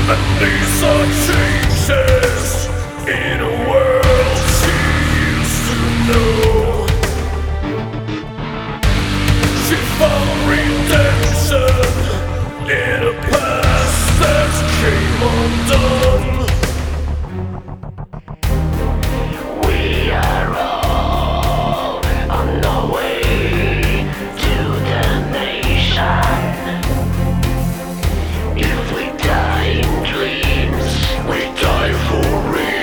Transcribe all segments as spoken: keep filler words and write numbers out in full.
These are changes in a world she used to know. She found redemption in a past that came undone. We are all on the way to the nation. If we die in dreams, we die for real.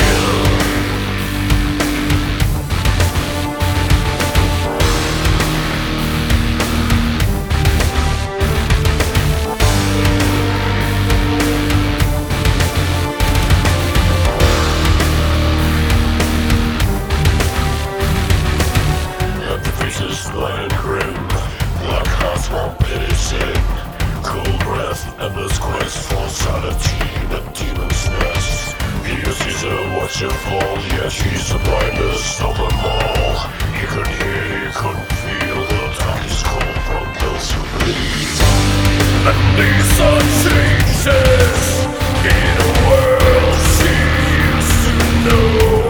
And the faces lie grim, black hearts won't pity sin. Cold breath, endless quest for sanity, the demon's nest. He is Caesar, watch him fall, yet he's the blindest of them all. He couldn't hear, he couldn't feel the darkest cold from those who bleed. And these are changes in a world she used to know.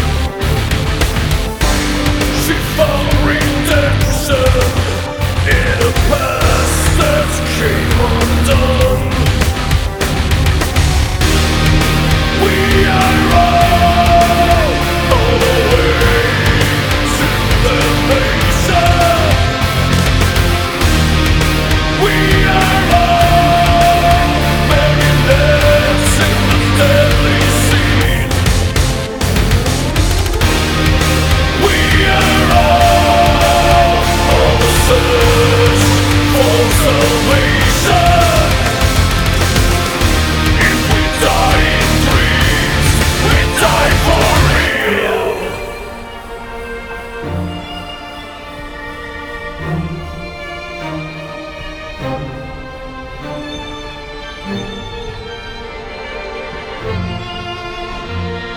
She found redemption in a past that came undone. We are all on the way to the nation. We are all marionettes in the deadly scene. We are all on the search for salvation. If we die in dreams, we die for real.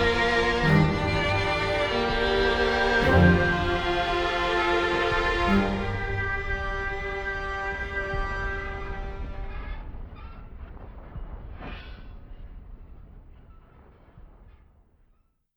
Thank you.